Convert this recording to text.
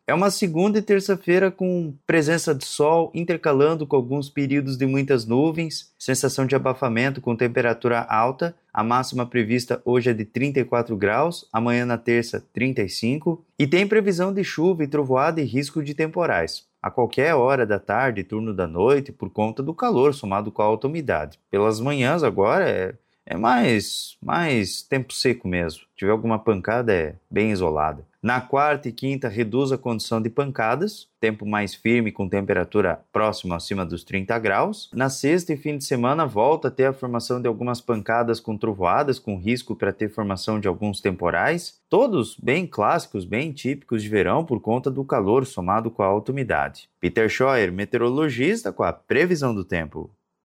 É uma segunda e terça-feira com presença de sol intercalando com alguns períodos de muitas nuvens, sensação de abafamento com temperatura alta. A máxima prevista hoje é de 34 graus, amanhã na terça 35, e tem previsão de chuva e trovoada e risco de temporais a qualquer hora da tarde e turno da noite por conta do calor somado com a alta umidade. Pelas manhãs agora é mais tempo seco mesmo. Se tiver alguma pancada é bem isolada. Na quarta e quinta reduz a condição de pancadas, tempo mais firme com temperatura próxima acima dos 30 graus. Na sexta e fim de semana volta a ter a formação de algumas pancadas com trovoadas, com risco para ter formação de alguns temporais. Todos bem clássicos, bem típicos de verão por conta do calor somado com a alta umidade. Peter Scheuer, meteorologista, com a previsão do tempo.